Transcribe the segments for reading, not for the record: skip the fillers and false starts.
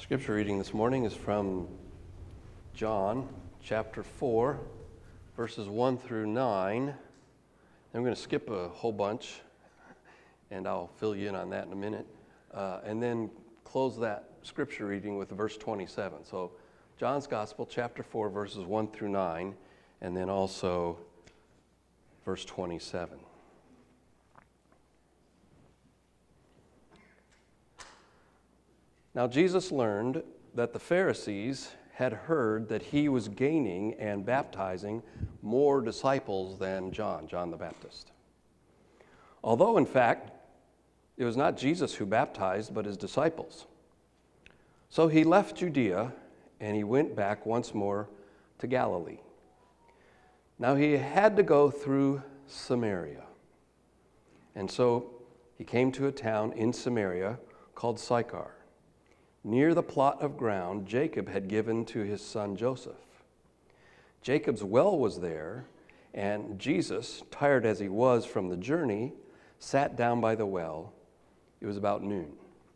Scripture reading this morning is from John chapter 4, verses 1 through 9. I'm going to skip a whole bunch, and I'll fill you in on that in a minute, and then close that scripture reading with verse 27. So John's Gospel, chapter 4, verses 1 through 9, and then also verse 27. Now Jesus learned that the Pharisees had heard that he was gaining and baptizing more disciples than John the Baptist. Although, in fact, it was not Jesus who baptized, but his disciples. So he left Judea, and he went back once more to Galilee. Now he had to go through Samaria. And so he came to a town in Samaria called Sychar, near the plot of ground Jacob had given to his son Joseph. Jacob's well was there, and Jesus, tired as he was from the journey, sat down by the well. It was about noon.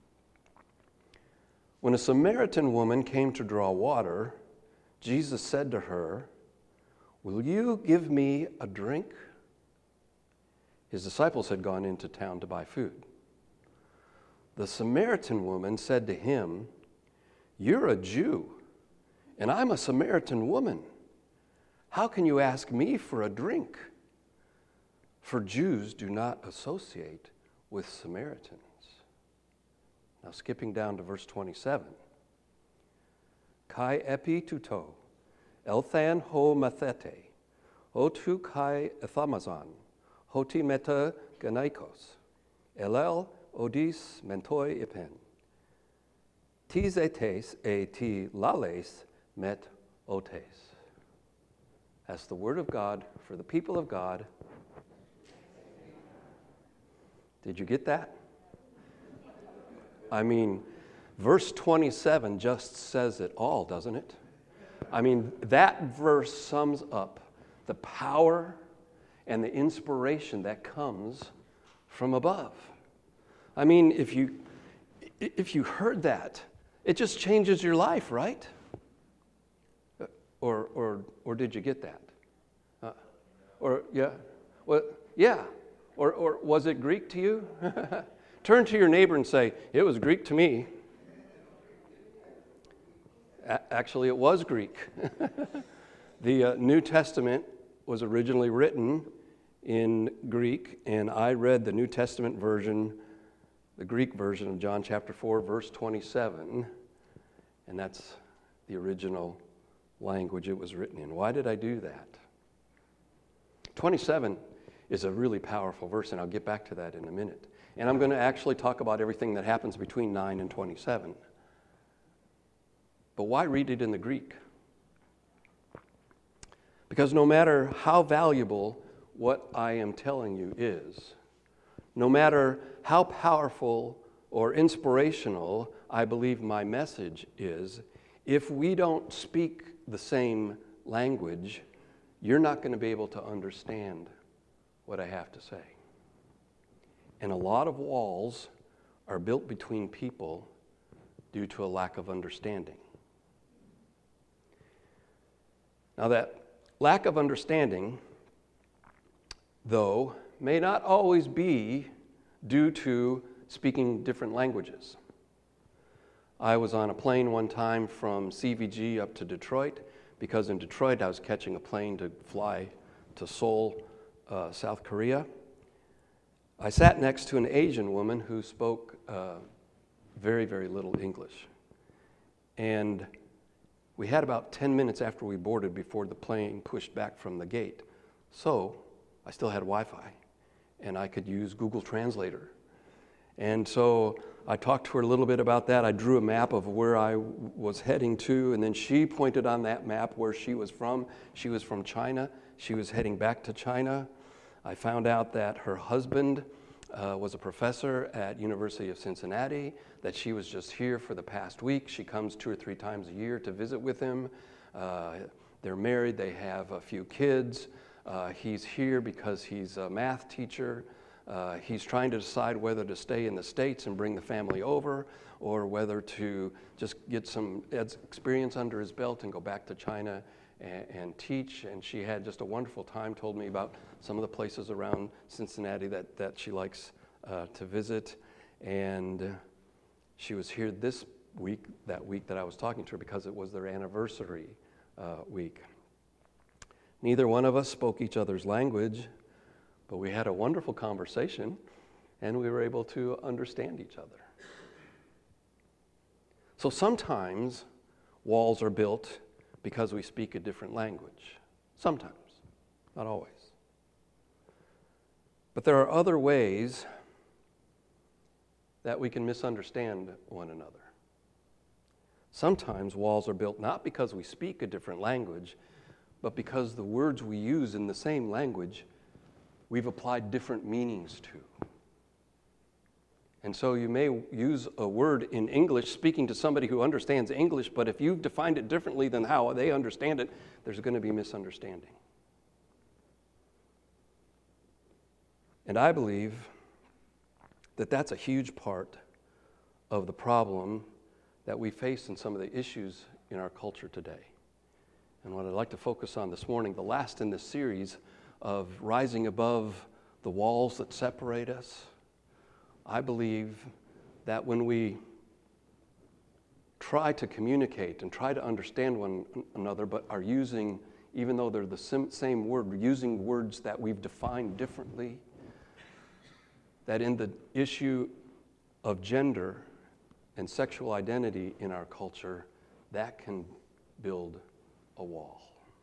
When a Samaritan woman came to draw water, Jesus said to her, "Will you give me a drink?" His disciples had gone into town to buy food. The Samaritan woman said to him, "You're a Jew, and I'm a Samaritan woman. How can you ask me for a drink?" For Jews do not associate with Samaritans. Now skipping down to verse 27. Kai epi tuto, elthan ho mathete, otu kai ethamazan, hoti meta ganaikos, elel odis mentoi ipen. Tis etes e ti lales met otes. That's the word of God for the people of God. Did you get that? I mean, verse 27 just says it all, doesn't it? I mean, that verse sums up the power and the inspiration that comes from above. I mean, if you heard that, it just changes your life, right? Or did you get that? Or was it Greek to you? Turn to your neighbor and say, "It was Greek to me." Actually, it was Greek. The New Testament was originally written in Greek, and I read the New Testament version, the Greek version of John chapter 4, verse 27, and that's the original language it was written in. Why did I do that? 27 is a really powerful verse, and I'll get back to that in a minute. And I'm going to actually talk about everything that happens between 9 and 27. But why read it in the Greek? Because no matter how valuable what I am telling you is, no matter how powerful or inspirational I believe my message is, if we don't speak the same language, you're not going to be able to understand what I have to say. And a lot of walls are built between people due to a lack of understanding. Now that lack of understanding, though, may not always be due to speaking different languages. I was on a plane one time from CVG up to Detroit, because in Detroit I was catching a plane to fly to Seoul, South Korea. I sat next to an Asian woman who spoke very, very little English. And we had about 10 minutes after we boarded before the plane pushed back from the gate. So I still had Wi-Fi, and I could use Google Translator. And so I talked to her a little bit about that. I drew a map of where I was heading to, and then she pointed on that map where she was from. She was from China. She was heading back to China. I found out that her husband was a professor at University of Cincinnati, that she was just here for the past week. She comes 2 or 3 times a year to visit with him. They're married. They have a few kids. He's here because he's a math teacher. He's trying to decide whether to stay in the States and bring the family over, or whether to just get some experience under his belt and go back to China and teach. And she had just a wonderful time, told me about some of the places around Cincinnati that she likes to visit. And she was here this week, that week that I was talking to her, because it was their anniversary week. Neither one of us spoke each other's language, but we had a wonderful conversation, and we were able to understand each other. So sometimes walls are built because we speak a different language. Sometimes, not always. But there are other ways that we can misunderstand one another. Sometimes walls are built not because we speak a different language, but because the words we use in the same language we've applied different meanings to. And so you may use a word in English speaking to somebody who understands English, but if you've defined it differently than how they understand it, there's going to be misunderstanding. And I believe that that's a huge part of the problem that we face in some of the issues in our culture today. And what I'd like to focus on this morning, the last in this series of rising above the walls that separate us, I believe that when we try to communicate and try to understand one another, but are using, even though they're the same word, we're using words that we've defined differently, that in the issue of gender and sexual identity in our culture, that can build a wall.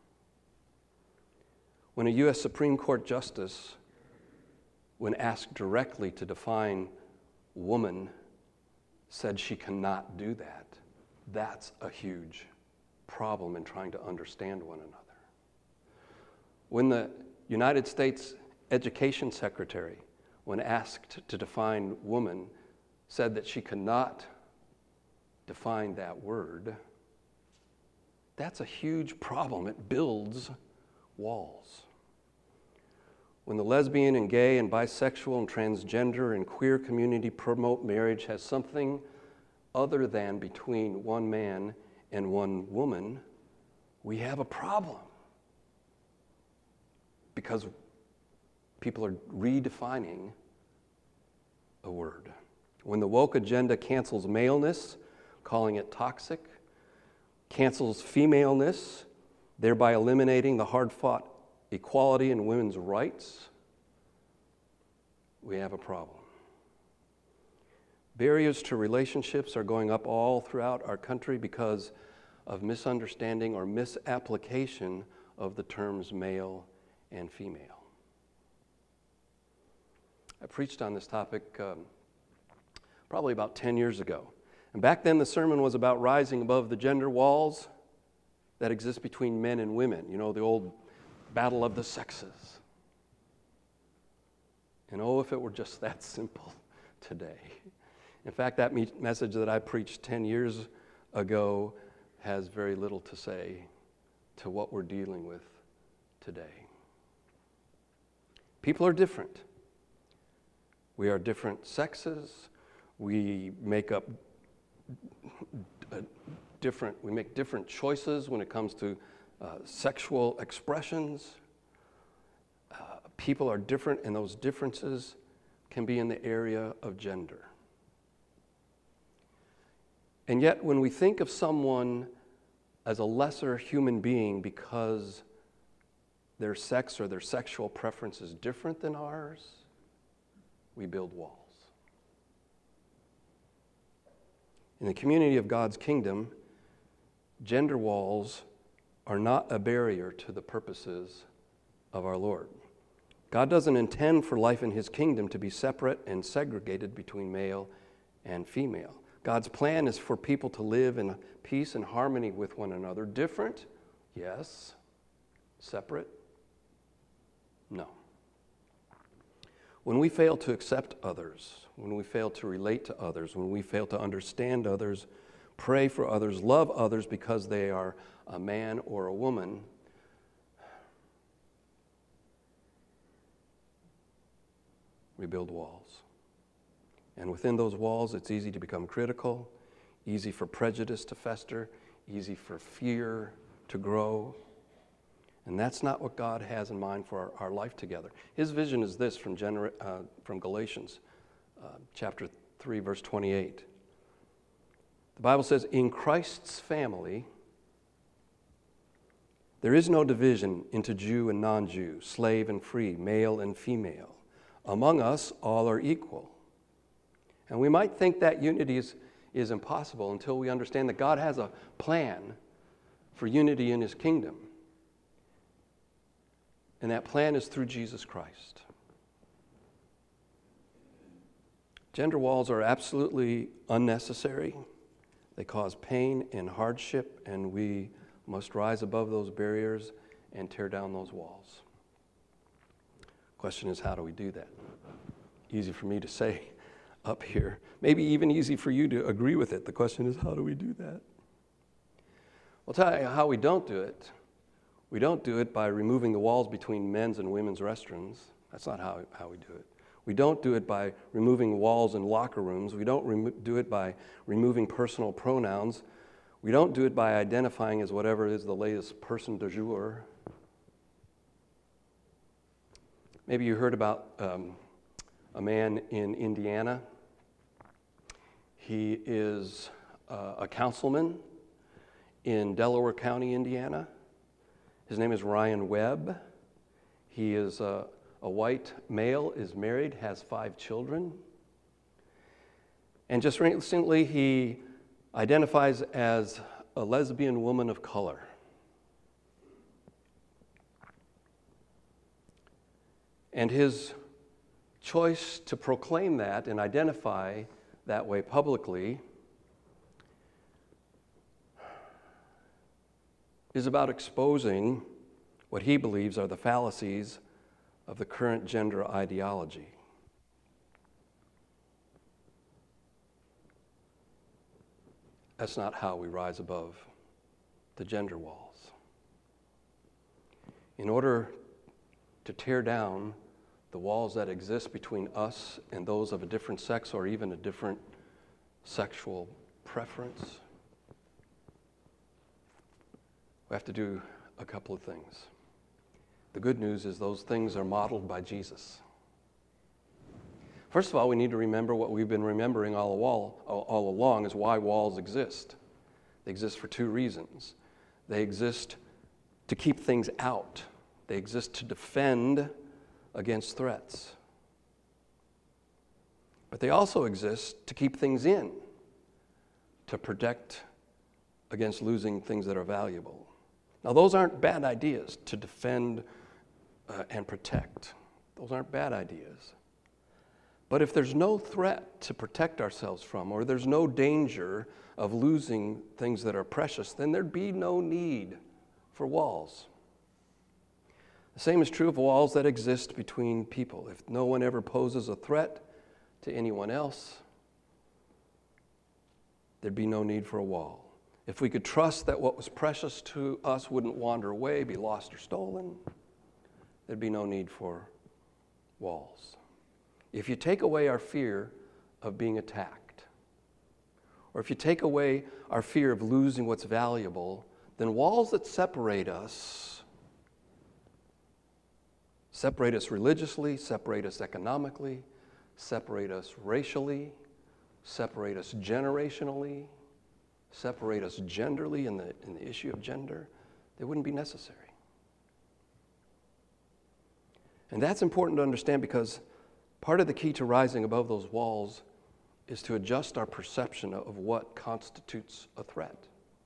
When a U.S. Supreme Court justice, when asked directly to define woman, said she cannot do that, that's a huge problem in trying to understand one another. When the United States Education Secretary, when asked to define woman, said that she cannot define that word, that's a huge problem. It builds walls. When the lesbian and gay and bisexual and transgender and queer community promote marriage as something other than between one man and one woman, we have a problem. Because people are redefining a word. When the woke agenda cancels maleness, calling it toxic, cancels femaleness, thereby eliminating the hard-fought equality and women's rights, we have a problem. Barriers to relationships are going up all throughout our country because of misunderstanding or misapplication of the terms male and female. I preached on this topic probably about 10 years ago. And back then the sermon was about rising above the gender walls that exist between men and women. You know, the old battle of the sexes. And oh, if it were just that simple today. In fact, that message that I preached 10 years ago has very little to say to what we're dealing with today. People are different. We are different sexes. We make different choices when it comes to sexual expressions. People are different, and those differences can be in the area of gender. And yet, when we think of someone as a lesser human being because their sex or their sexual preference is different than ours, we build walls. In the community of God's kingdom, gender walls are not a barrier to the purposes of our Lord. God doesn't intend for life in His kingdom to be separate and segregated between male and female. God's plan is for people to live in peace and harmony with one another. Different? Yes. Separate? No. When we fail to accept others, when we fail to relate to others, when we fail to understand others, pray for others, love others because they are a man or a woman, we build walls. And within those walls, it's easy to become critical, easy for prejudice to fester, easy for fear to grow. And that's not what God has in mind for our life together. His vision is this from Galatians chapter 3, verse 28. The Bible says, in Christ's family, there is no division into Jew and non-Jew, slave and free, male and female. Among us, all are equal. And we might think that unity is impossible until we understand that God has a plan for unity in His kingdom. And that plan is through Jesus Christ. Gender walls are absolutely unnecessary. They cause pain and hardship, and we must rise above those barriers and tear down those walls. Question is, how do we do that? Easy for me to say up here. Maybe even easy for you to agree with it. The question is, how do we do that? I'll tell you how we don't do it. We don't do it by removing the walls between men's and women's restrooms. That's not how we do it. We don't do it by removing walls in locker rooms. We don't do it by removing personal pronouns. We don't do it by identifying as whatever is the latest person du jour. Maybe you heard about a man in Indiana. He is a councilman in Delaware County, Indiana. His name is Ryan Webb. He is a white male, is married, has 5 children. And just recently, he identifies as a lesbian woman of color. And his choice to proclaim that and identify that way publicly is about exposing what he believes are the fallacies of the current gender ideology. That's not how we rise above the gender walls. In order to tear down the walls that exist between us and those of a different sex or even a different sexual preference, we have to do a couple of things. The good news is those things are modeled by Jesus. First of all, we need to remember what we've been remembering all along is why walls exist. They exist for 2 reasons. They exist to keep things out. They exist to defend against threats. But they also exist to keep things in, to protect against losing things that are valuable. Now, those aren't bad ideas, to defend and protect. Those aren't bad ideas. But if there's no threat to protect ourselves from, or there's no danger of losing things that are precious, then there'd be no need for walls. The same is true of walls that exist between people. If no one ever poses a threat to anyone else, there'd be no need for a wall. If we could trust that what was precious to us wouldn't wander away, be lost or stolen, there'd be no need for walls. If you take away our fear of being attacked, or if you take away our fear of losing what's valuable, then walls that separate us religiously, separate us economically, separate us racially, separate us generationally, separate us genderly in the issue of gender, they wouldn't be necessary. And that's important to understand because part of the key to rising above those walls is to adjust our perception of what constitutes a threat.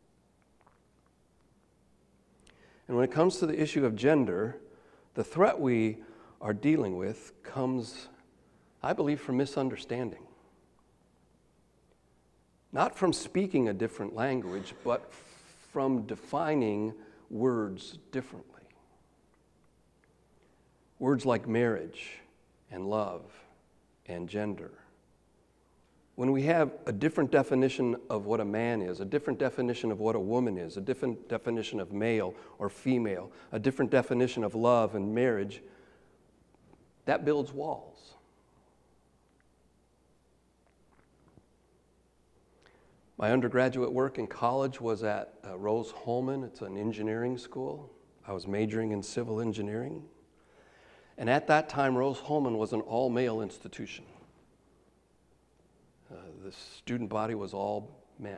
And when it comes to the issue of gender, the threat we are dealing with comes, I believe, from misunderstanding. Not from speaking a different language, but from defining words differently. Words like marriage and love and gender. When we have a different definition of what a man is, a different definition of what a woman is, a different definition of male or female, a different definition of love and marriage, that builds walls. My undergraduate work in college was at Rose-Hulman. It's an engineering school. I was majoring in civil engineering. And at that time, Rose-Hulman was an all-male institution. The student body was all men.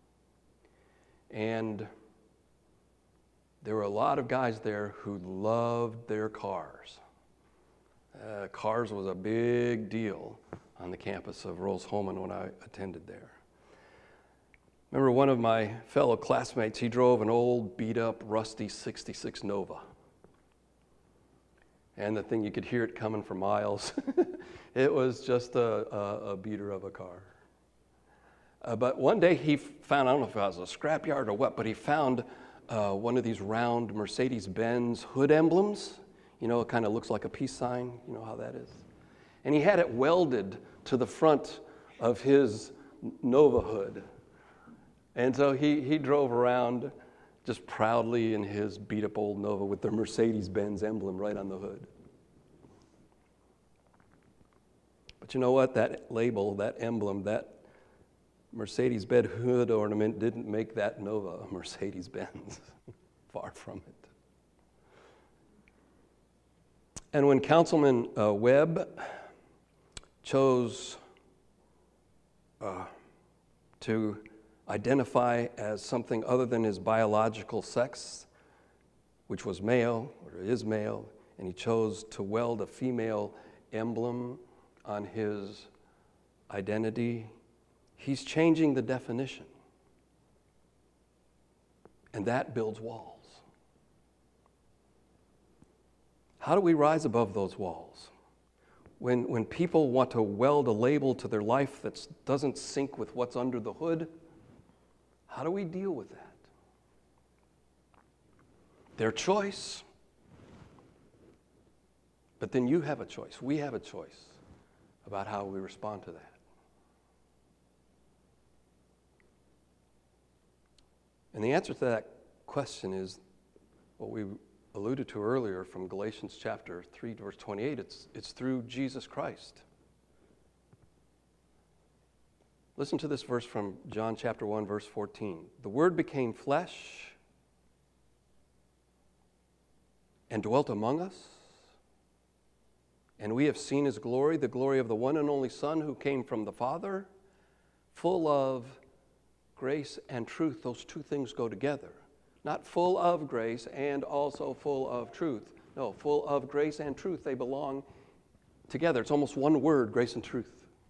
And there were a lot of guys there who loved their cars. Cars was a big deal on the campus of Rose-Hulman when I attended there. Remember one of my fellow classmates, he drove an old beat-up, rusty 66 Nova. And the thing, you could hear it coming for miles. It was just a beater of a car. But one day he found, I don't know if it was a scrapyard or what, but he found one of these round Mercedes-Benz hood emblems. You know, it kind of looks like a peace sign. You know how that is? And he had it welded to the front of his Nova hood. And so he drove around just proudly in his beat-up old Nova with the Mercedes-Benz emblem right on the hood. But you know what? That label, that emblem, that Mercedes-Benz hood ornament didn't make that Nova a Mercedes-Benz. Far from it. And when Councilman Webb chose to identify as something other than his biological sex, which was male, or is male, and he chose to weld a female emblem on his identity, he's changing the definition. And that builds walls. How do we rise above those walls? When people want to weld a label to their life that doesn't sync with what's under the hood, how do we deal with that? Their choice. But then you have a choice. We have a choice about how we respond to that. And the answer to that question is what we alluded to earlier from Galatians chapter 3, verse 28. It's through Jesus Christ. Listen to this verse from John chapter 1, verse 14. The Word became flesh and dwelt among us, and we have seen His glory, the glory of the one and only Son who came from the Father, full of grace and truth. Those two things go together. Not full of grace and also full of truth. No, full of grace and truth. They belong together. It's almost one word, grace and truth.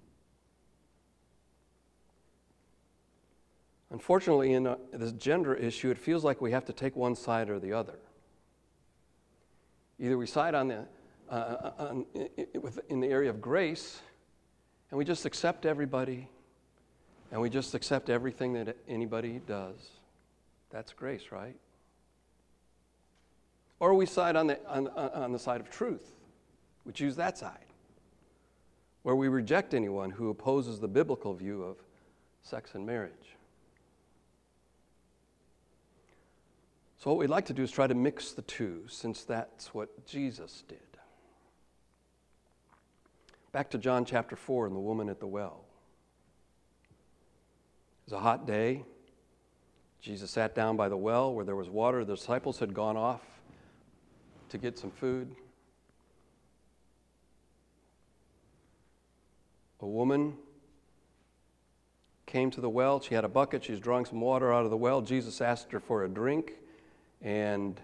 Unfortunately, in this gender issue, it feels like we have to take one side or the other. Either we side in the area of grace, and we just accept everybody, and we just accept everything that anybody does. That's grace, right? Or we side on the side of truth. We choose that side, where we reject anyone who opposes the biblical view of sex and marriage. So what we'd like to do is try to mix the two, since that's what Jesus did. Back to John chapter 4 and the woman at the well. It was a hot day. Jesus sat down by the well where there was water. The disciples had gone off to get some food. A woman came to the well. She had a bucket. She was drawing some water out of the well. Jesus asked her for a drink. And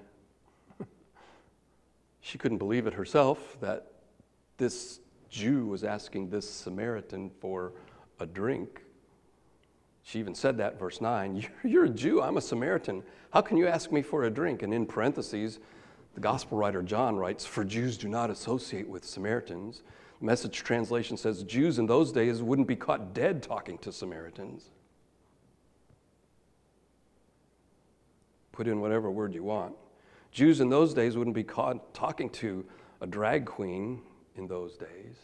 she couldn't believe it herself that this Jew was asking this Samaritan for a drink. She even said that, verse 9, you're a Jew, I'm a Samaritan. How can you ask me for a drink? And in parentheses, the gospel writer John writes, for Jews do not associate with Samaritans. The Message translation says Jews in those days wouldn't be caught dead talking to Samaritans. Put in whatever word you want. Jews in those days wouldn't be caught talking to a drag queen in those days.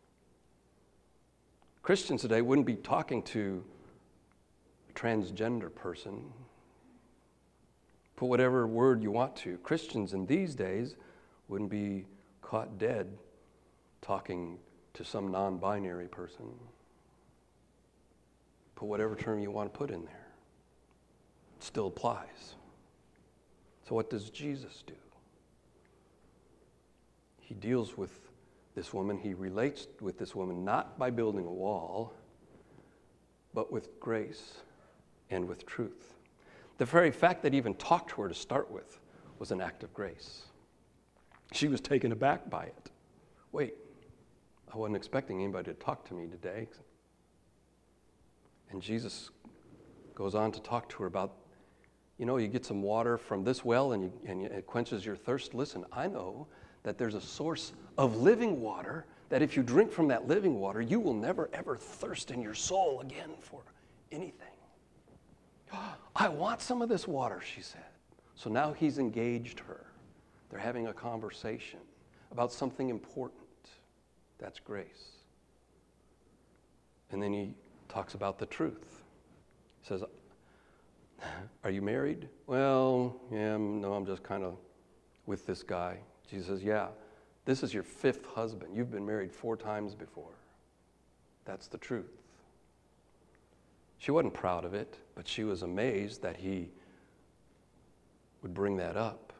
Christians today wouldn't be talking to a transgender person. Put whatever word you want to. Christians in these days wouldn't be caught dead talking to some non-binary person. Put whatever term you want to put in there. It still applies. So what does Jesus do? He deals with this woman. He relates with this woman not by building a wall, but with grace and with truth. The very fact that he even talked to her to start with was an act of grace. She was taken aback by it. Wait, I wasn't expecting anybody to talk to me today. And Jesus goes on to talk to her about, you get some water from this well and it quenches your thirst. Listen, I know that there's a source of living water that if you drink from that living water, you will never ever thirst in your soul again for anything. I want some of this water, she said. So now he's engaged her. They're having a conversation about something important. That's grace. And then he talks about the truth. He says, are you married? Well, yeah, no, I'm just kind of with this guy. Jesus says, yeah, this is your 5th husband. You've been married 4 times before. That's the truth. She wasn't proud of it, but she was amazed that he would bring that up.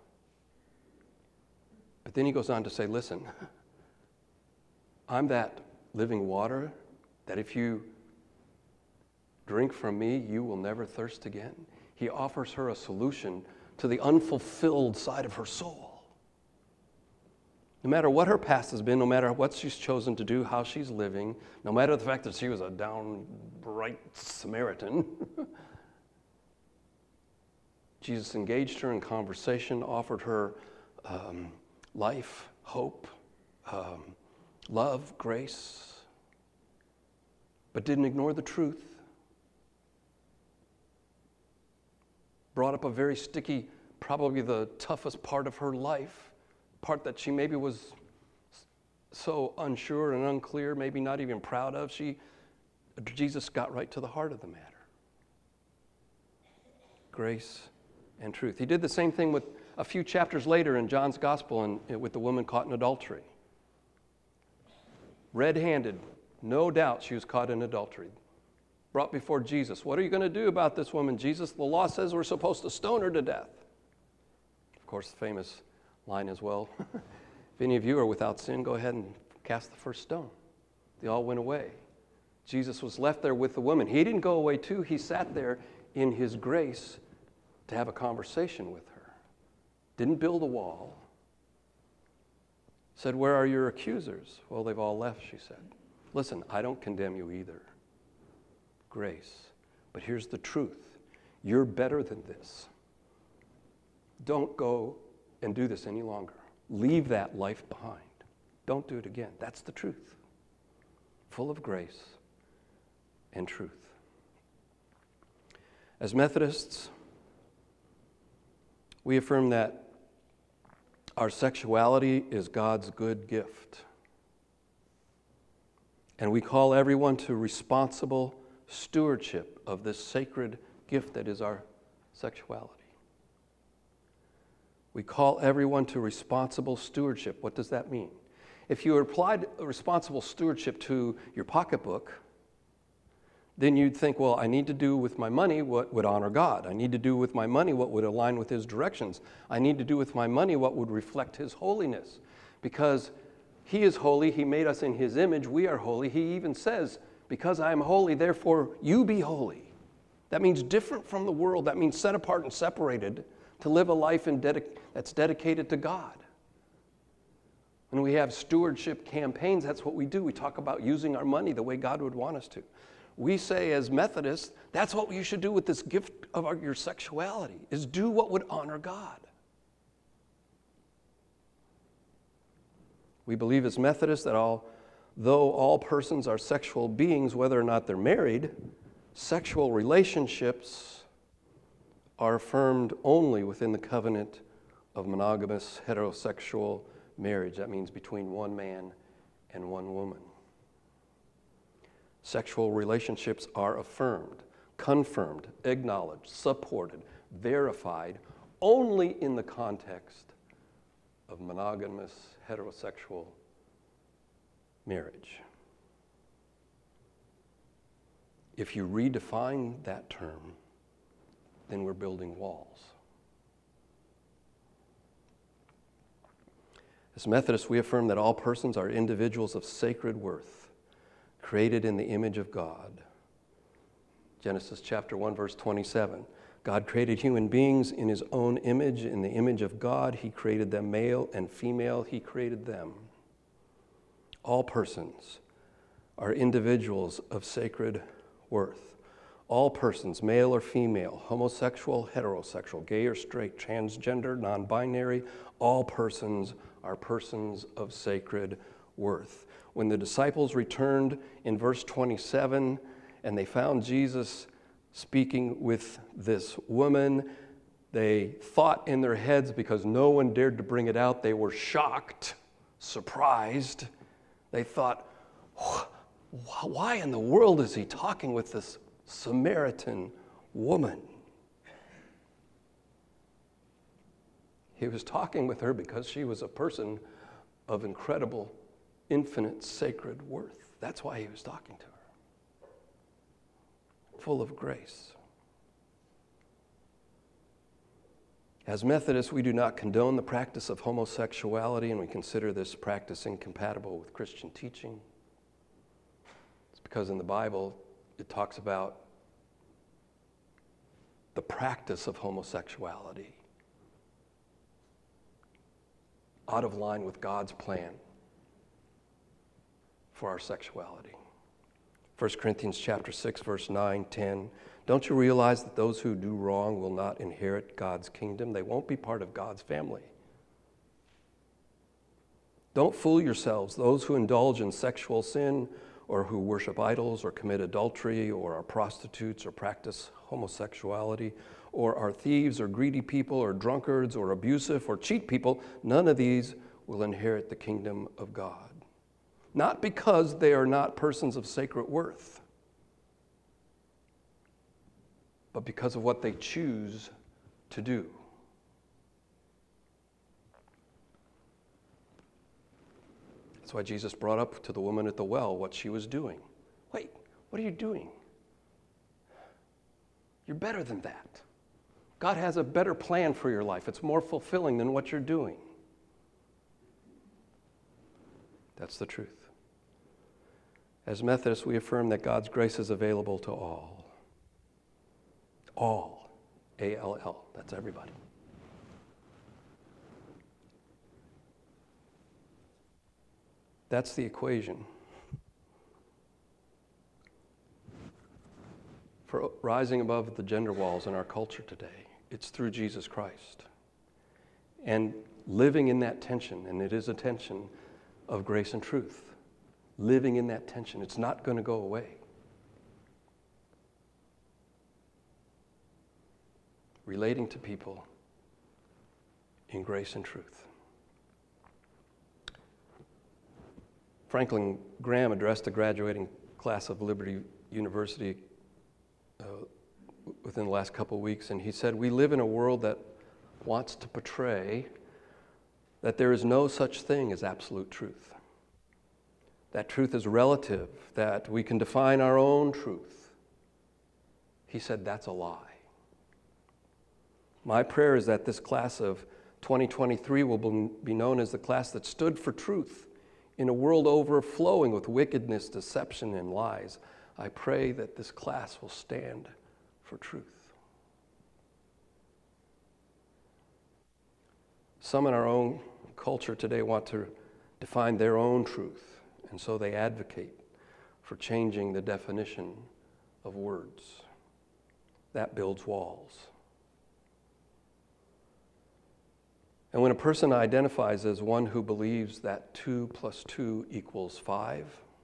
But then he goes on to say, listen, I'm that living water that if you drink from me, you will never thirst again. He offers her a solution to the unfulfilled side of her soul. No matter what her past has been, no matter what she's chosen to do, how she's living, no matter the fact that she was a downright Samaritan, Jesus engaged her in conversation, offered her life, hope, love, grace, but didn't ignore the truth. Brought up a very sticky, probably the toughest part of her life, part that she maybe was so unsure and unclear, maybe not even proud of. Jesus got right to the heart of the matter. Grace and truth. He did the same thing with a few chapters later in John's Gospel and with the woman caught in adultery. Red-handed, no doubt she was caught in adultery. Brought before Jesus. What are you going to do about this woman, Jesus? The law says we're supposed to stone her to death. Of course, the famous line as well. If any of you are without sin, go ahead and cast the first stone. They all went away. Jesus was left there with the woman. He didn't go away too. He sat there in his grace to have a conversation with her. Didn't build a wall. Said, where are your accusers? Well, they've all left, she said. Listen, I don't condemn you either. Grace. But here's the truth. You're better than this. Don't go and do this any longer. Leave that life behind. Don't do it again. That's the truth. Full of grace and truth. As Methodists, we affirm that our sexuality is God's good gift. And we call everyone to responsible stewardship of this sacred gift that is our sexuality. We call everyone to responsible stewardship. What does that mean? If you applied responsible stewardship to your pocketbook, then you'd think, well, I need to do with my money what would honor God. I need to do with my money what would align with His directions. I need to do with my money what would reflect His holiness. Because He is holy, He made us in His image, we are holy. He even says, because I am holy, therefore you be holy. That means different from the world. That means set apart and separated to live a life that's dedicated to God. When we have stewardship campaigns, that's what we do. We talk about using our money the way God would want us to. We say as Methodists, that's what you should do with this gift of your sexuality, is do what would honor God. We believe as Methodists that though all persons are sexual beings, whether or not they're married, sexual relationships are affirmed only within the covenant of monogamous heterosexual marriage. That means between one man and one woman. Sexual relationships are affirmed, confirmed, acknowledged, supported, verified only in the context of monogamous heterosexual marriage. if you redefine that term, then we're building walls. As Methodists, we affirm that all persons are individuals of sacred worth, created in the image of God. Genesis chapter 1, verse 27. God created human beings in his own image. In the image of God, he created them, male and female, he created them. All persons are individuals of sacred worth. All persons, male or female, homosexual, heterosexual, gay or straight, transgender, non-binary, all persons are persons of sacred worth. When the disciples returned in verse 27 and they found Jesus speaking with this woman, they thought in their heads, because no one dared to bring it out, they were shocked, surprised. They thought, why in the world is he talking with this Samaritan woman? He was talking with her because she was a person of incredible, infinite, sacred worth. That's why he was talking to her. Full of grace. As Methodists, we do not condone the practice of homosexuality, and we consider this practice incompatible with Christian teaching. It's because in the Bible, it talks about the practice of homosexuality out of line with God's plan for our sexuality. 1 Corinthians chapter 6, verse 9, 10. Don't you realize that those who do wrong will not inherit God's kingdom? They won't be part of God's family. Don't fool yourselves. Those who indulge in sexual sin or who worship idols or commit adultery or are prostitutes or practice homosexuality or are thieves or greedy people or drunkards or abusive or cheat people, none of these will inherit the kingdom of God. Not because they are not persons of sacred worth, but because of what they choose to do. That's why Jesus brought up to the woman at the well what she was doing. Wait, what are you doing? You're better than that. God has a better plan for your life. It's more fulfilling than what you're doing. That's the truth. As Methodists, we affirm that God's grace is available to all. All. A-L-L. That's everybody. That's the equation for rising above the gender walls in our culture today. It's through Jesus Christ. And living in that tension, and it is a tension of grace and truth. Living in that tension. It's not going to go away. Relating to people in grace and truth. Franklin Graham addressed the graduating class of Liberty University within the last couple of weeks, and he said, "We live in a world that wants to portray that there is no such thing as absolute truth. That truth is relative, that we can define our own truth." He said, that's a lie. My prayer is that this class of 2023 will be known as the class that stood for truth in a world overflowing with wickedness, deception, and lies. I pray that this class will stand for truth. Some in our own culture today want to define their own truth. And so they advocate for changing the definition of words. That builds walls. And when a person identifies as one who believes that 2 + 2 = 5,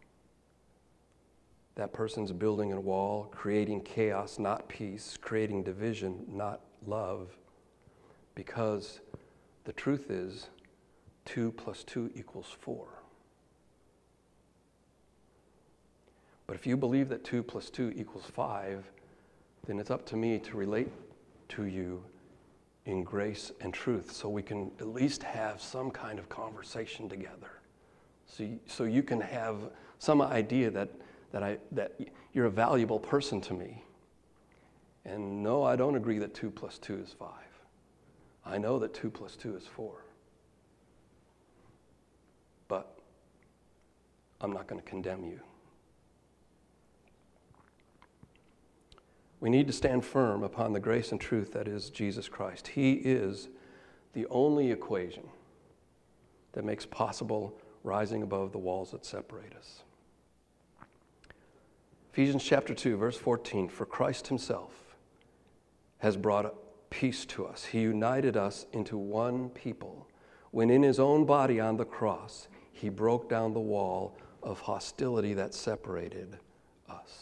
that person's building a wall, creating chaos, not peace, creating division, not love, because the truth is 2 + 2 = 4. But if you believe that 2 + 2 = 5, then it's up to me to relate to you in grace and truth so we can at least have some kind of conversation together. So you can have some idea that that you're a valuable person to me. And no, I don't agree that 2 + 2 is 5. I know that 2 + 2 is 4. But I'm not going to condemn you. We need to stand firm upon the grace and truth that is Jesus Christ. He is the only equation that makes possible rising above the walls that separate us. Ephesians chapter 2, verse 14, for Christ himself has brought peace to us. He united us into one people when in his own body on the cross, he broke down the wall of hostility that separated us.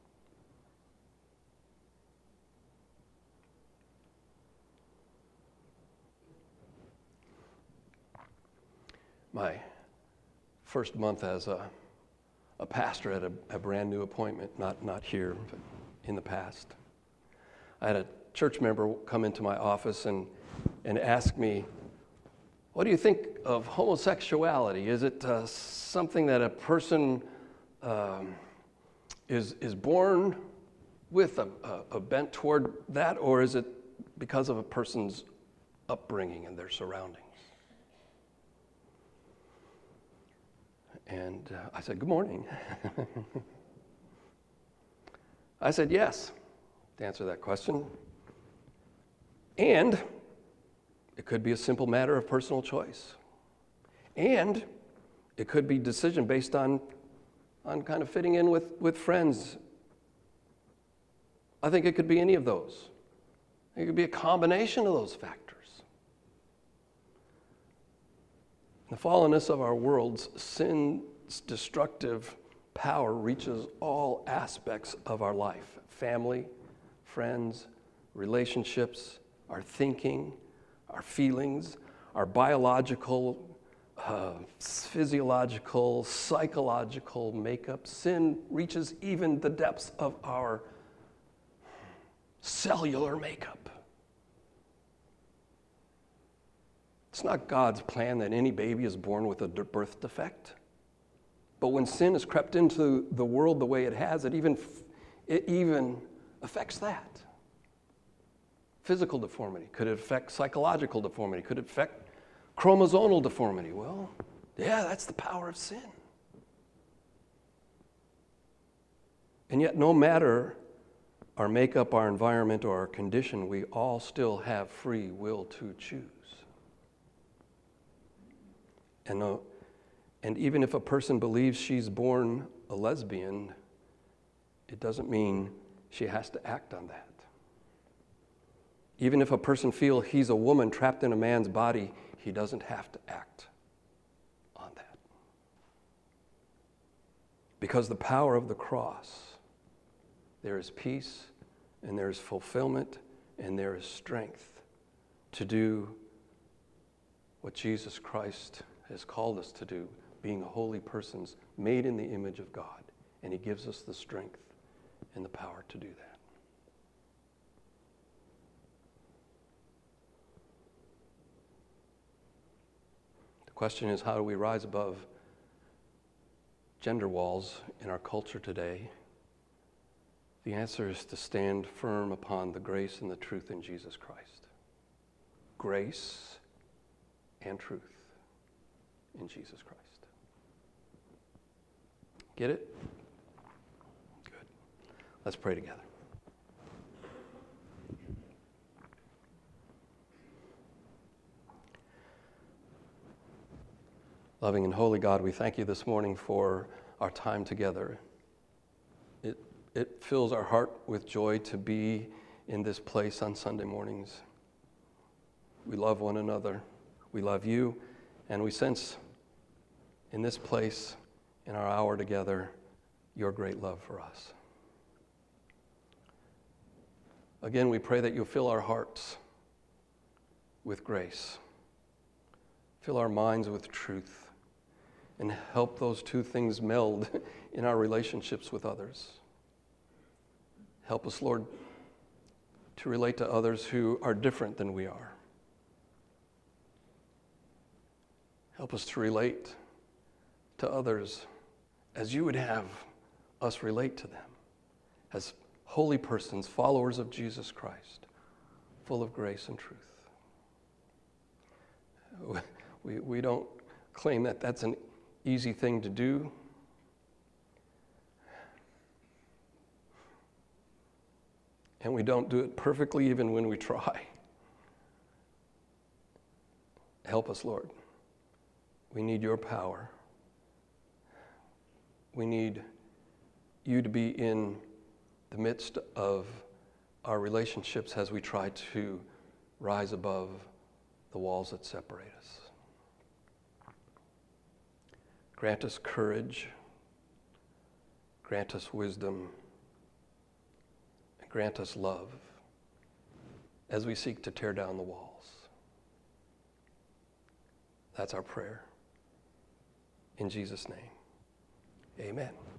My first month as a pastor at a brand new appointment, not here, but in the past. I had a church member come into my office and ask me, what do you think of homosexuality? Is it something that a person is born with a bent toward that, or is it because of a person's upbringing and their surroundings? And I said, good morning. I said, yes, to answer that question. And it could be a simple matter of personal choice. And it could be decision based on kind of fitting in with friends. I think it could be any of those. It could be a combination of those factors. The fallenness of our world's sin's destructive power reaches all aspects of our life. Family, friends, relationships, our thinking, our feelings, our biological, physiological, psychological makeup. Sin reaches even the depths of our cellular makeup. It's not God's plan that any baby is born with a birth defect. But when sin has crept into the world the way it has, it even affects that. Physical deformity. Could it affect psychological deformity? Could it affect chromosomal deformity? Well, yeah, that's the power of sin. And yet, no matter our makeup, our environment, or our condition, we all still have free will to choose. And even if a person believes she's born a lesbian, it doesn't mean she has to act on that. Even if a person feels he's a woman trapped in a man's body, he doesn't have to act on that. Because the power of the cross, there is peace, and there is fulfillment, and there is strength to do what Jesus Christ has called us to do, being holy persons made in the image of God. And he gives us the strength and the power to do that. The question is, how do we rise above gender walls in our culture today? The answer is to stand firm upon the grace and the truth in Jesus Christ. Grace and truth in Jesus Christ. Get it? Good. Let's pray together. Loving and holy God, we thank you this morning for our time together. It fills our heart with joy to be in this place on Sunday mornings. We love one another. We love you, and we sense in this place, in our hour together, your great love for us. Again, we pray that you'll fill our hearts with grace, fill our minds with truth, and help those two things meld in our relationships with others. Help us, Lord, to relate to others who are different than we are. Help us to relate to others as you would have us relate to them as holy persons, followers of Jesus Christ, full of grace and truth. We don't claim that that's an easy thing to do. And we don't do it perfectly even when we try. Help us, Lord. We need your power. We need you to be in the midst of our relationships as we try to rise above the walls that separate us. Grant us courage, grant us wisdom, and grant us love as we seek to tear down the walls. That's our prayer. In Jesus' name, amen.